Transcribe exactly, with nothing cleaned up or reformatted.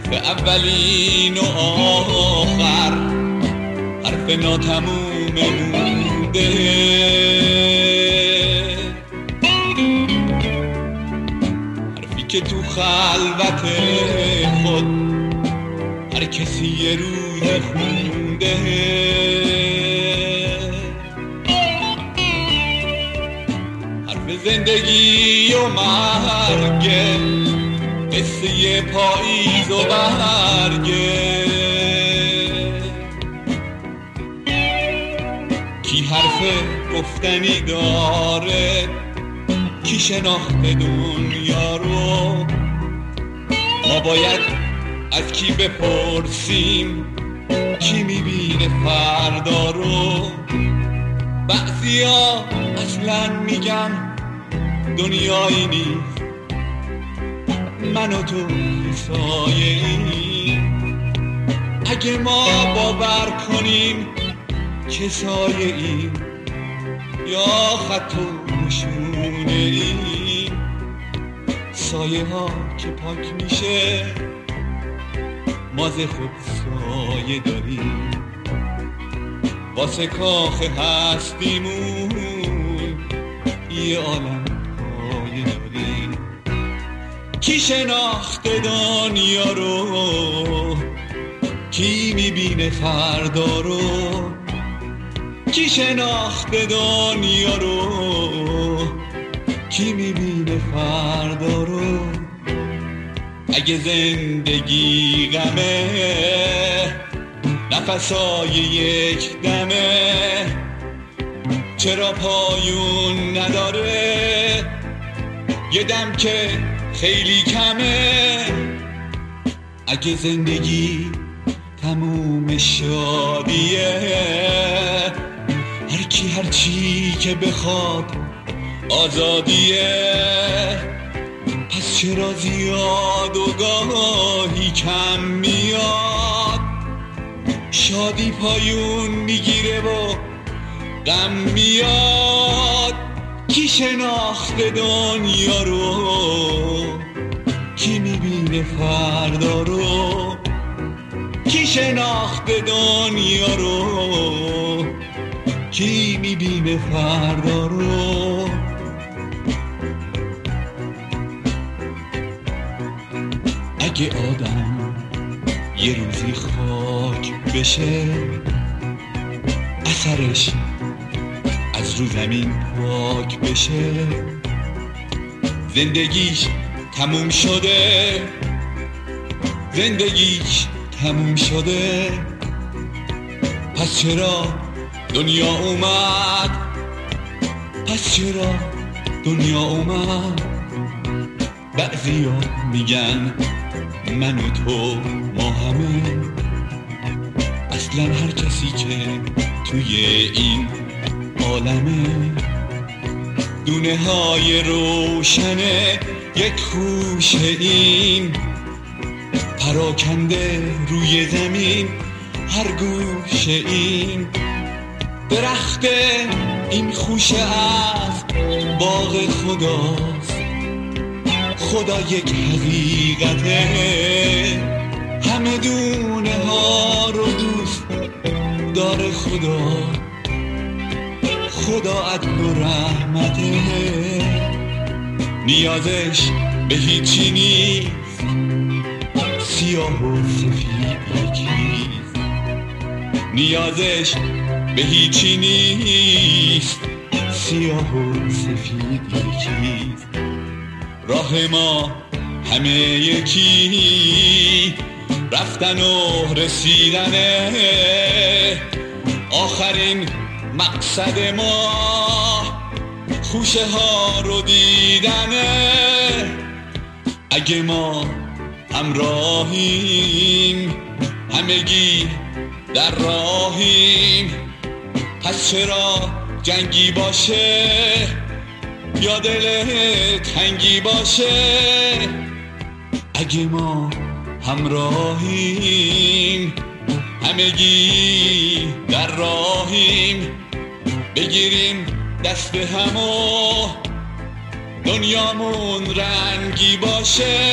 به اولین و آخر حرف ناتموم مونده، حرفی که تو خلوت خود هر کسی یه روز خونده، حرف زندگی و مرگه، قصه پاییز و برگه، کی حرف گفتنی داره، کی شناخت دنیا رو، ما باید از کی بپرسیم، کی میبینه فردا رو. بعضیا اصلا میگن دنیایی نیست، من و تو سایه ایم، اگه ما باور کنیم که سایه ایم یا خط و نشونه ایم، سایه ها که پاک میشه ما ز خود سایه داریم، واسه کاخ هستیمون یه عالم پایه داریم. کی شناخته دنیا رو، کی میبینه فردا رو، کی شناخته دنیا رو، کی میبینه فردا رو. اگه زندگی غمه، نفسای یک دمه، چرا پایون نداره یه دم که خیلی کمه. اگه زندگی تموم شادیه، هر کی هر چی که بخواد آزادیه، پس چرا زیاد و گاهی کم میاد، شادی پایون میگیره و غم میاد. کی شناخته دنیا رو، کی میبینه فردا رو، کی شناخته دنیا رو، کی میبینه فردا رو. اگه آدم یه روزی خاک بشه، اثرش از رو زمین پاک بشه، زندگیش تموم شده، زندگیش تموم شده. پس چرا دنیا اومد، پس چرا دنیا اومد. بعضیا میگن من و تو ما همه، اصلا هر کسی که توی این عالمه دونه های روشنه یک خوشه این، پراکنده روی زمین هر گوشه این. درخت این خوشه از باغ خداست، خدا یک حقیقته، همه دونه ها رو دوست داره خدا، خدا عدل و رحمته، نیازش به هیچی نیست، سیاه و سفید یکیست، نیازش به هیچی نیست، سیاه و سفید یکیست. راه ما همه یکی، رفتن و رسیدنه، آخرین مقصد ما خوشه ها رو دیدنه. اگه ما همراهیم، همگی در راهیم، پس چرا جنگی باشه یا دل تنگی باشه. اگه ما همراهیم، همگی در راهیم، بگیریم دست به هم و دنیامون رنگی باشه.